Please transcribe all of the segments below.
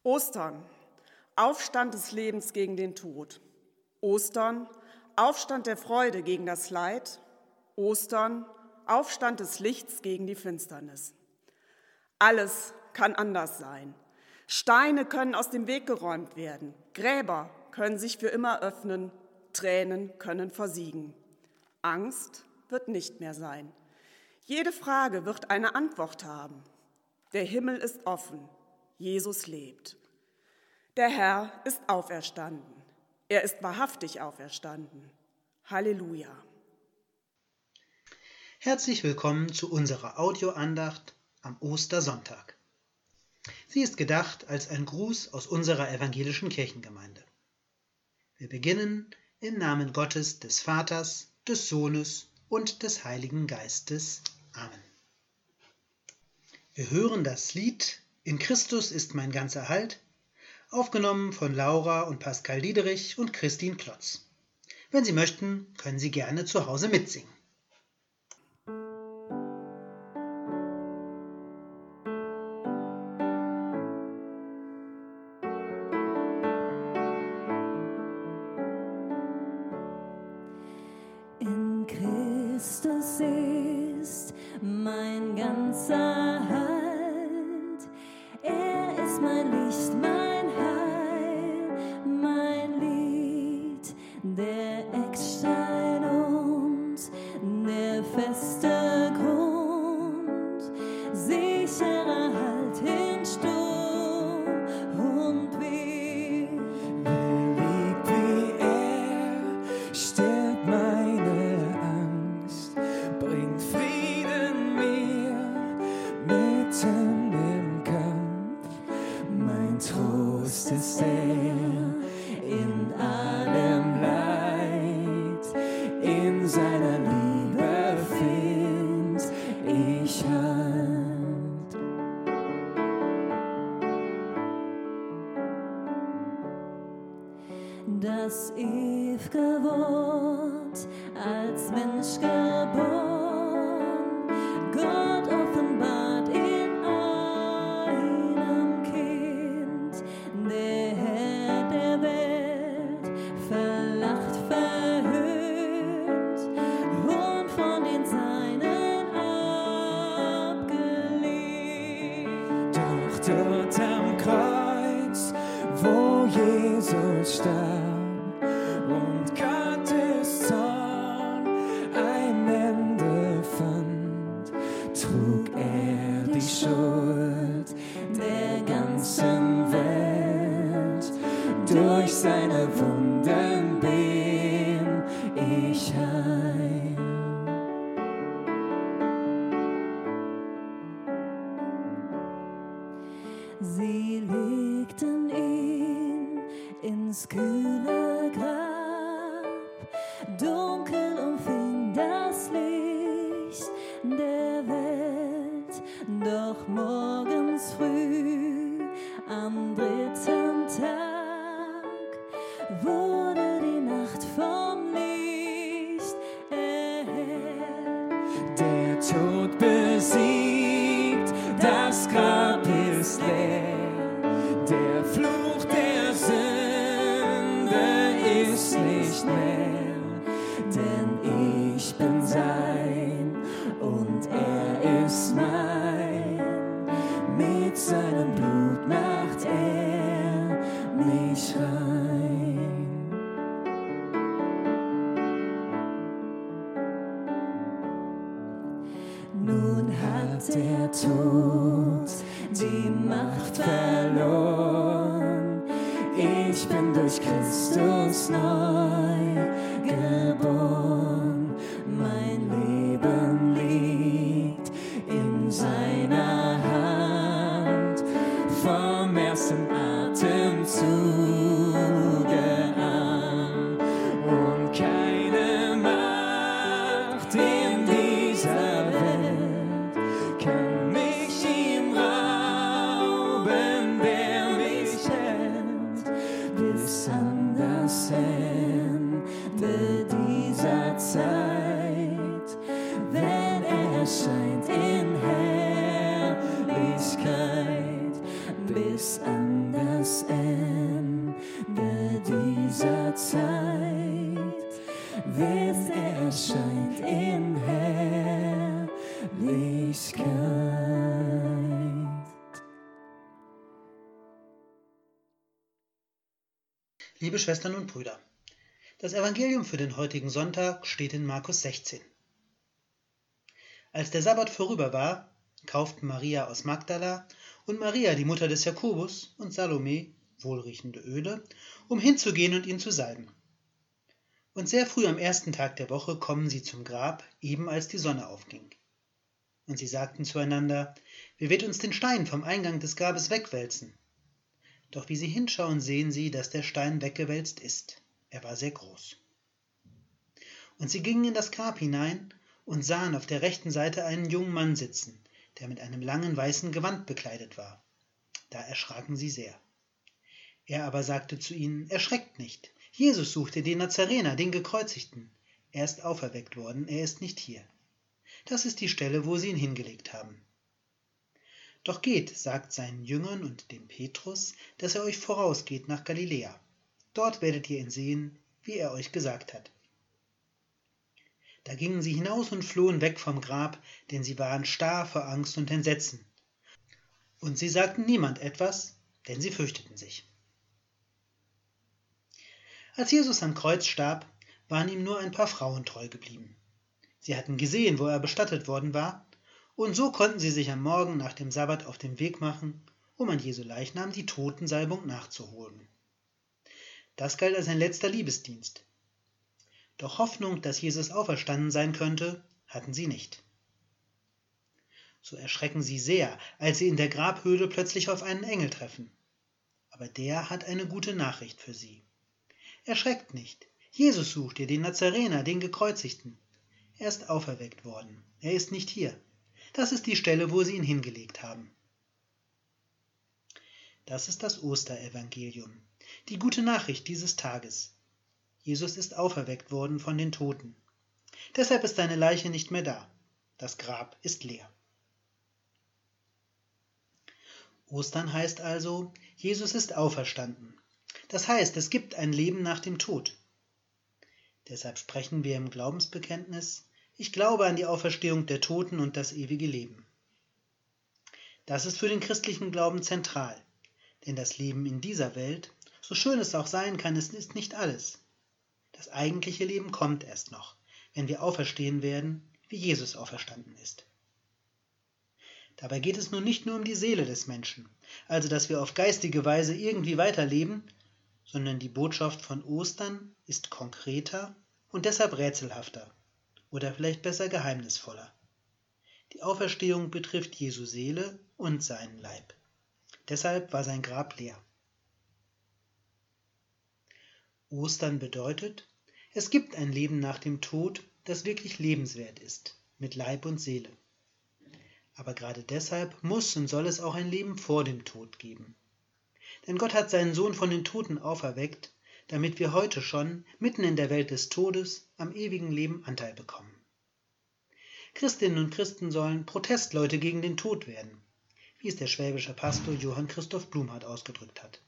Ostern, Aufstand des Lebens gegen den Tod. Ostern, Aufstand der Freude gegen das Leid. Ostern, Aufstand des Lichts gegen die Finsternis. Alles kann anders sein. Steine können aus dem Weg geräumt werden. Gräber können sich für immer öffnen. Tränen können versiegen. Angst wird nicht mehr sein. Jede Frage wird eine Antwort haben. Der Himmel ist offen. Jesus lebt. Der Herr ist auferstanden. Er ist wahrhaftig auferstanden. Halleluja. Herzlich willkommen zu unserer Audioandacht am Ostersonntag. Sie ist gedacht als ein Gruß aus unserer evangelischen Kirchengemeinde. Wir beginnen im Namen Gottes, des Vaters, des Sohnes und des Heiligen Geistes. Amen. Wir hören das Lied »In Christus ist mein ganzer Halt«, aufgenommen von Laura und Pascal Diederich und Christine Klotz. Wenn Sie möchten, können Sie gerne zu Hause mitsingen. In Christus ist mein ganzer Halt, er ist mein Licht, mein Heil, mein Lied, der Eckstein und der feste Grund, sicherer Halt in Sturm und Wind. Liebt wie er, stillt meine Angst, bringt Frieden mir mitten im Kampf. Mein Trost ist er in allem Leid, in seiner Liebe find ich Halt. Das ew'ge Wort als Mensch geboren, Gott offenbart in einem Kind, der Herr der Welt, verlacht, verhöhnt und von den Seinen abgelehnt. Doch dort am Kreuz, wo Jesus starb und Gottes Zorn ein Ende fand, trug er die Schuld der ganzen Welt. Durch seine Wunden bin ich heil. Sie legten ihn ins kühle Grab, dunkel umfing das Licht der Welt, doch morgens früh am dritten Tag wurde die Nacht vom Licht erhellt. Der Tod besiegt, das Grab ist leer. Der Fluch der Sünde ist nicht mehr, denn ich bin sein und er ist mein. Mit seinem Blut macht er mich rein. Nun hat der Tod die Macht verloren. Ich bin durch Christus neu geboren. Mein Leben liegt in seiner Hand. Vom ersten Atemzuge an. Und keine Macht in dieser Welt kann mich ihm rauben, der mich hält, bis an das Ende dieser Zeit, wenn er erscheint in Herrlichkeit, bis an das Liebe Schwestern und Brüder, das Evangelium für den heutigen Sonntag steht in Markus 16. Als der Sabbat vorüber war, kauften Maria aus Magdala und Maria, die Mutter des Jakobus, und Salome wohlriechende Öle, um hinzugehen und ihn zu salben. Und sehr früh am ersten Tag der Woche kommen sie zum Grab, eben als die Sonne aufging. Und sie sagten zueinander: Wer wird uns den Stein vom Eingang des Grabes wegwälzen? Doch wie sie hinschauen, sehen sie, dass der Stein weggewälzt ist. Er war sehr groß. Und sie gingen in das Grab hinein und sahen auf der rechten Seite einen jungen Mann sitzen, der mit einem langen weißen Gewand bekleidet war. Da erschraken sie sehr. Er aber sagte zu ihnen: Erschreckt nicht. Jesus sucht ihr den Nazarener, den Gekreuzigten. Er ist auferweckt worden, er ist nicht hier. Das ist die Stelle, wo sie ihn hingelegt haben. Doch geht, sagt seinen Jüngern und dem Petrus, dass er euch vorausgeht nach Galiläa. Dort werdet ihr ihn sehen, wie er euch gesagt hat. Da gingen sie hinaus und flohen weg vom Grab, denn sie waren starr vor Angst und Entsetzen. Und sie sagten niemand etwas, denn sie fürchteten sich. Als Jesus am Kreuz starb, waren ihm nur ein paar Frauen treu geblieben. Sie hatten gesehen, wo er bestattet worden war, und so konnten sie sich am Morgen nach dem Sabbat auf den Weg machen, um an Jesu Leichnam die Totensalbung nachzuholen. Das galt als ein letzter Liebesdienst. Doch Hoffnung, dass Jesus auferstanden sein könnte, hatten sie nicht. So erschrecken sie sehr, als sie in der Grabhöhle plötzlich auf einen Engel treffen. Aber der hat eine gute Nachricht für sie. Erschreckt nicht. Jesus sucht ihr den Nazarener, den Gekreuzigten. Er ist auferweckt worden. Er ist nicht hier. Das ist die Stelle, wo sie ihn hingelegt haben. Das ist das Osterevangelium, die gute Nachricht dieses Tages. Jesus ist auferweckt worden von den Toten. Deshalb ist seine Leiche nicht mehr da. Das Grab ist leer. Ostern heißt also, Jesus ist auferstanden. Das heißt, es gibt ein Leben nach dem Tod. Deshalb sprechen wir im Glaubensbekenntnis: Ich glaube an die Auferstehung der Toten und das ewige Leben. Das ist für den christlichen Glauben zentral, denn das Leben in dieser Welt, so schön es auch sein kann, es ist nicht alles. Das eigentliche Leben kommt erst noch, wenn wir auferstehen werden, wie Jesus auferstanden ist. Dabei geht es nun nicht nur um die Seele des Menschen, also dass wir auf geistige Weise irgendwie weiterleben, sondern die Botschaft von Ostern ist konkreter und deshalb rätselhafter oder vielleicht besser geheimnisvoller. Die Auferstehung betrifft Jesu Seele und seinen Leib. Deshalb war sein Grab leer. Ostern bedeutet, es gibt ein Leben nach dem Tod, das wirklich lebenswert ist, mit Leib und Seele. Aber gerade deshalb muss und soll es auch ein Leben vor dem Tod geben. Denn Gott hat seinen Sohn von den Toten auferweckt, damit wir heute schon, mitten in der Welt des Todes, am ewigen Leben Anteil bekommen. Christinnen und Christen sollen Protestleute gegen den Tod werden, wie es der schwäbische Pastor Johann Christoph Blumhardt ausgedrückt hat.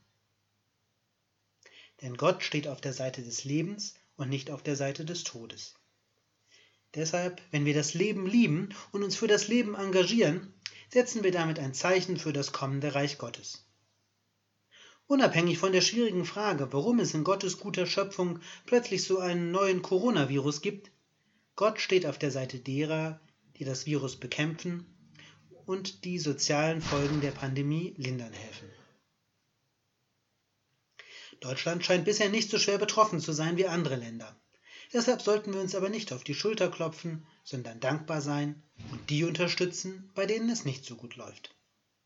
Denn Gott steht auf der Seite des Lebens und nicht auf der Seite des Todes. Deshalb, wenn wir das Leben lieben und uns für das Leben engagieren, setzen wir damit ein Zeichen für das kommende Reich Gottes. Unabhängig von der schwierigen Frage, warum es in Gottes guter Schöpfung plötzlich so einen neuen Coronavirus gibt, Gott steht auf der Seite derer, die das Virus bekämpfen und die sozialen Folgen der Pandemie lindern helfen. Deutschland scheint bisher nicht so schwer betroffen zu sein wie andere Länder. Deshalb sollten wir uns aber nicht auf die Schulter klopfen, sondern dankbar sein und die unterstützen, bei denen es nicht so gut läuft.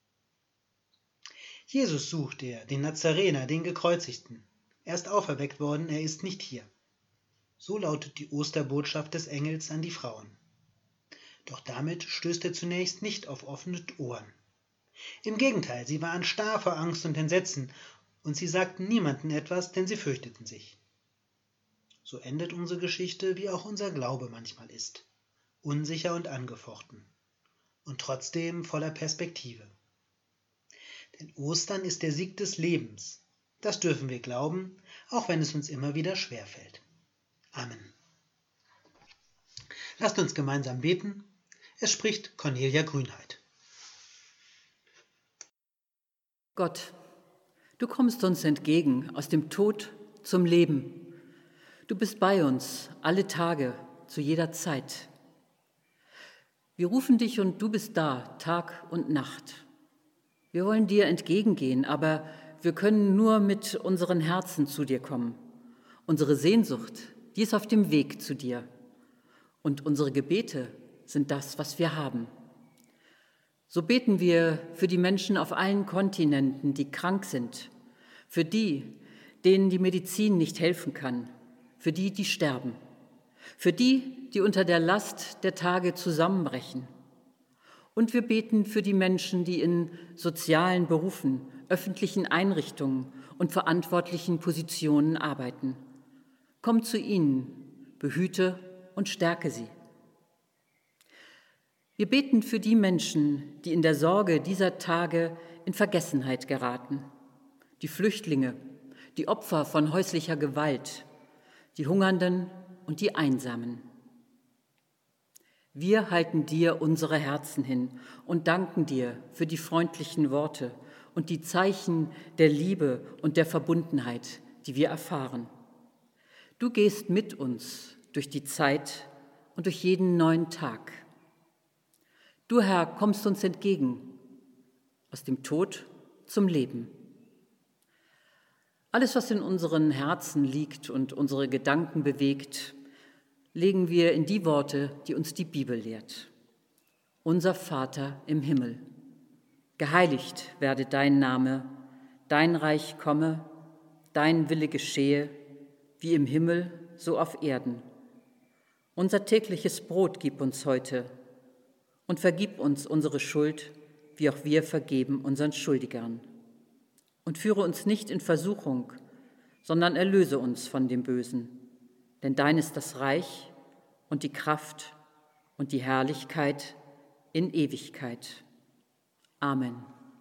Jesus sucht er, den Nazarener, den Gekreuzigten. Er ist auferweckt worden, er ist nicht hier. So lautet die Osterbotschaft des Engels an die Frauen. Doch damit stößt er zunächst nicht auf offene Ohren. Im Gegenteil, sie waren starr vor Angst und Entsetzen, und sie sagten niemandem etwas, denn sie fürchteten sich. So endet unsere Geschichte, wie auch unser Glaube manchmal ist, unsicher und angefochten und trotzdem voller Perspektive. Denn Ostern ist der Sieg des Lebens. Das dürfen wir glauben, auch wenn es uns immer wieder schwerfällt. Amen. Lasst uns gemeinsam beten. Es spricht Cornelia Grünheit. Gott, du kommst uns entgegen aus dem Tod zum Leben. Du bist bei uns alle Tage, zu jeder Zeit. Wir rufen dich und du bist da, Tag und Nacht. Wir wollen dir entgegengehen, aber wir können nur mit unseren Herzen zu dir kommen. Unsere Sehnsucht, die ist auf dem Weg zu dir. Und unsere Gebete sind das, was wir haben. So beten wir für die Menschen auf allen Kontinenten, die krank sind, für die, denen die Medizin nicht helfen kann, für die, die sterben, für die, die unter der Last der Tage zusammenbrechen. Und wir beten für die Menschen, die in sozialen Berufen, öffentlichen Einrichtungen und verantwortlichen Positionen arbeiten. Komm zu ihnen, behüte und stärke sie. Wir beten für die Menschen, die in der Sorge dieser Tage in Vergessenheit geraten, die Flüchtlinge, die Opfer von häuslicher Gewalt, die Hungernden und die Einsamen. Wir halten dir unsere Herzen hin und danken dir für die freundlichen Worte und die Zeichen der Liebe und der Verbundenheit, die wir erfahren. Du gehst mit uns durch die Zeit und durch jeden neuen Tag. Du, Herr, kommst uns entgegen, aus dem Tod zum Leben. Alles, was in unseren Herzen liegt und unsere Gedanken bewegt, legen wir in die Worte, die uns die Bibel lehrt. Unser Vater im Himmel, geheiligt werde dein Name, dein Reich komme, dein Wille geschehe, wie im Himmel, so auf Erden. Unser tägliches Brot gib uns heute und vergib uns unsere Schuld, wie auch wir vergeben unseren Schuldigern. Und führe uns nicht in Versuchung, sondern erlöse uns von dem Bösen. Denn dein ist das Reich und die Kraft und die Herrlichkeit in Ewigkeit. Amen.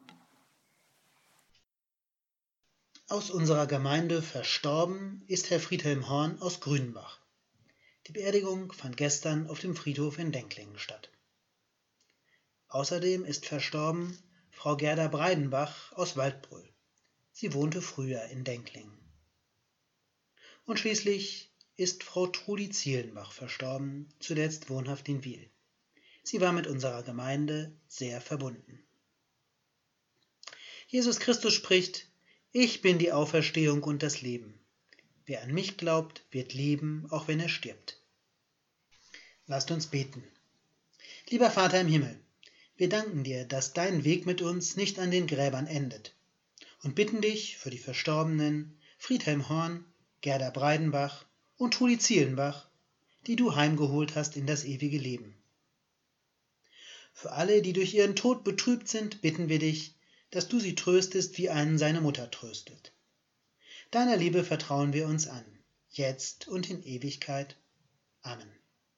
Aus unserer Gemeinde verstorben ist Herr Friedhelm Horn aus Grünenbach. Die Beerdigung fand gestern auf dem Friedhof in Denklingen statt. Außerdem ist verstorben Frau Gerda Breidenbach aus Waldbröl. Sie wohnte früher in Denklingen. Und schließlich ist Frau Trudi Zielenbach verstorben, zuletzt wohnhaft in Wiel. Sie war mit unserer Gemeinde sehr verbunden. Jesus Christus spricht: Ich bin die Auferstehung und das Leben. Wer an mich glaubt, wird leben, auch wenn er stirbt. Lasst uns beten. Lieber Vater im Himmel, wir danken dir, dass dein Weg mit uns nicht an den Gräbern endet, und bitten dich für die Verstorbenen Friedhelm Horn, Gerda Breidenbach und Trudi Zielenbach, die du heimgeholt hast in das ewige Leben. Für alle, die durch ihren Tod betrübt sind, bitten wir dich, dass du sie tröstest, wie einen seine Mutter tröstet. Deiner Liebe vertrauen wir uns an, jetzt und in Ewigkeit. Amen.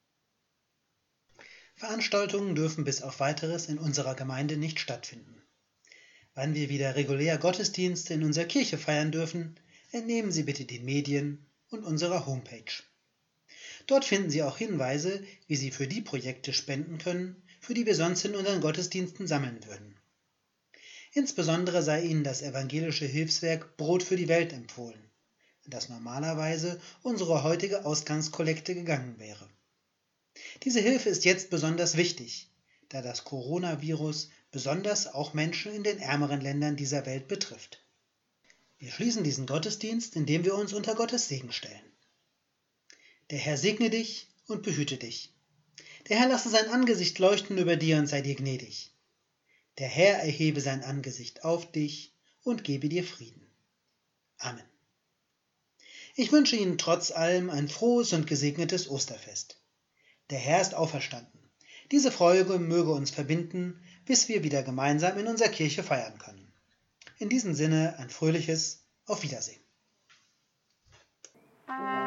Veranstaltungen dürfen bis auf Weiteres in unserer Gemeinde nicht stattfinden. Wann wir wieder regulär Gottesdienste in unserer Kirche feiern dürfen, entnehmen Sie bitte den Medien und unserer Homepage. Dort finden Sie auch Hinweise, wie Sie für die Projekte spenden können, für die wir sonst in unseren Gottesdiensten sammeln würden. Insbesondere sei Ihnen das evangelische Hilfswerk Brot für die Welt empfohlen, an das normalerweise unsere heutige Ausgangskollekte gegangen wäre. Diese Hilfe ist jetzt besonders wichtig, da das Coronavirus besonders auch Menschen in den ärmeren Ländern dieser Welt betrifft. Wir schließen diesen Gottesdienst, indem wir uns unter Gottes Segen stellen. Der Herr segne dich und behüte dich. Der Herr lasse sein Angesicht leuchten über dir und sei dir gnädig. Der Herr erhebe sein Angesicht auf dich und gebe dir Frieden. Amen. Ich wünsche Ihnen trotz allem ein frohes und gesegnetes Osterfest. Der Herr ist auferstanden. Diese Freude möge uns verbinden, bis wir wieder gemeinsam in unserer Kirche feiern können. In diesem Sinne ein fröhliches Auf Wiedersehen.